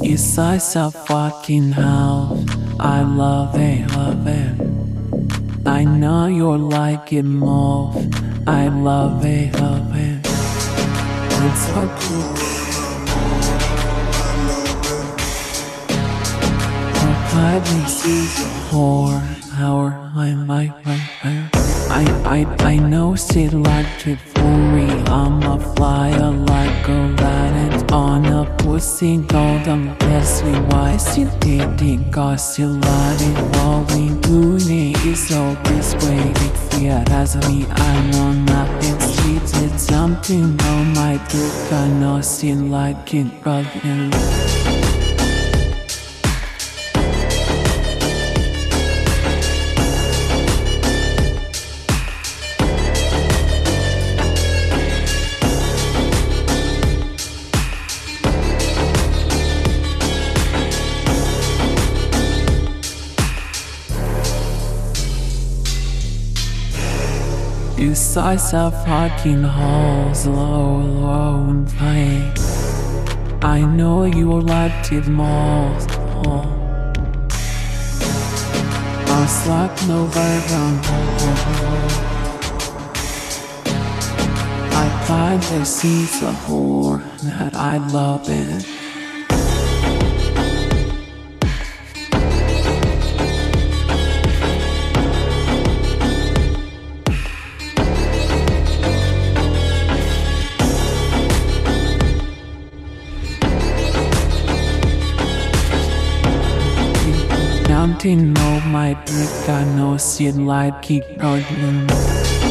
You size a fucking house. I love it, love it. I know you like it more. I love it, love it. It's so cool. Gladly see the whore, I know she like it for me. I'm a flyer like a rabbit on a pussy golden Leslie. Why she did it? Cause she like it. All we doing is always waiting. Yeah, that's me. I know nothing. She did something on my book. I know she like it, but you size of fucking holes, low, low and high. I know you liked it most. I was like no version. I finally see the whore that I love it. Counting all my brick, I know she'd like it,